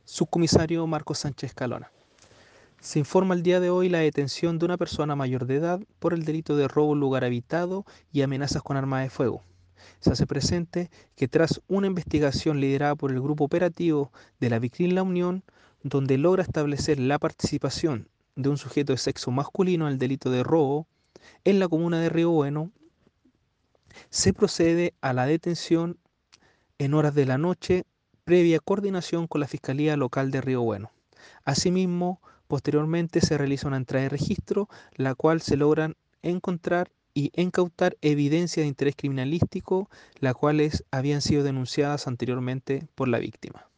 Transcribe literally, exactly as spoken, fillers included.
Subcomisario Marcos Sánchez Calona. Se informa el día de hoy la detención de una persona mayor de edad por el delito de robo en lugar habitado y amenazas con arma de fuego. Se hace presente que tras una investigación liderada por el grupo operativo de la Vicrim La Unión, donde logra establecer la participación de un sujeto de sexo masculino en el delito de robo en la comuna de Río Bueno, se procede a la detención en horas de la noche previa coordinación con la Fiscalía Local de Río Bueno. Asimismo, posteriormente se realiza una entrada de registro, la cual se logran encontrar y incautar evidencia de interés criminalístico, las cuales habían sido denunciadas anteriormente por la víctima.